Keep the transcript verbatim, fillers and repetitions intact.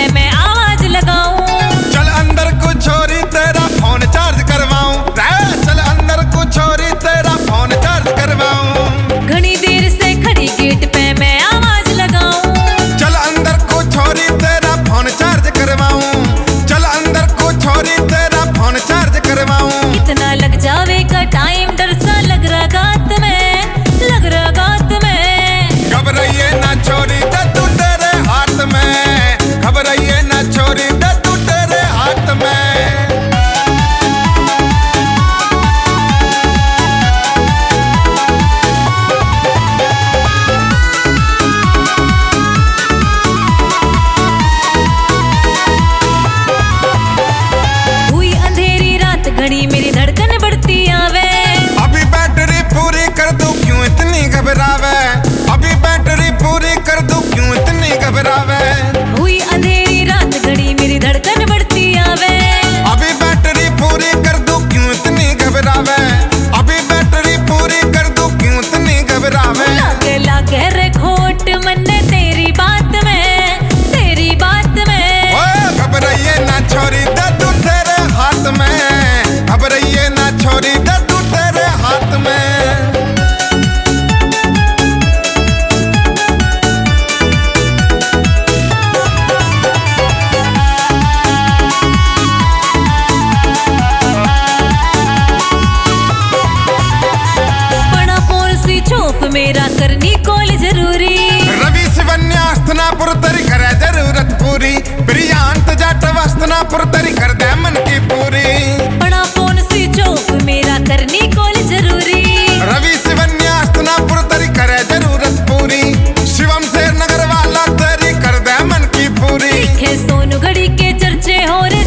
मैं आवाज लगाऊं। चल अंदर को छोरी तेरा फोन चार्ज करवाऊं। चल अंदर को छोरी तेरा फोन चार्ज करवाऊं। घनी देर से खड़ी गेट पे मैं आवाज लगाऊं। चल अंदर को छोरी तेरा फोन चार्ज करवाऊं। चल अंदर को छोरी तेरा फोन चार्ज करवाऊं। कितना लग जावेगा टाइम, डर सा लग रहा गात में, लग रहा गात में। घबराइए ना छोरी दे तू तेरे हाथ में। घबराइए ना छोरी दे तू तेरे हाथ में। हुई अंधेरी रात घड़ी मेरी धड़कन बढ़ती आवे। अभी बैटरी पूरी कर दूं क्यों इतनी घबरावे। अभी बैटरी पूरी कर दूं क्यों इतनी घबरावे। हुई अंधेरी रात घड़ी मेरी धड़कन बढ़ती आवे। अभी बैटरी पूरी कर दूं क्यों इतनी घबरावे। अभी बैटरी पूरी कर दूं क्यों इतनी घबरावे। लागे लागे रे खोट मन्ने तेरी बात में, तेरी बात में। ओए घबराइए ना छोरी दे तू तेरे हाथ में। घबराइए ना छोरी दे तू तेरे हाथ में। बड़ा फोन स्विच ऑफ मेरा करनी कॉल जरूरी। रवि शिवन्यास्तनापुर तरी करे जरूरत पूरी। प्रियांत जाट वस्तनापुर तरी कर दे मन की पूरी। बड़ा फोन स्विच ऑफ मेरा करनी कॉल जरूरी। रवि शिवन्यास्तनापुर तरी करे जरूरत पूरी। शिवम शेर नगर वाला तरी कर दे मन की पूरी। दिखे सोनू घड़ी के चर्चे हो रे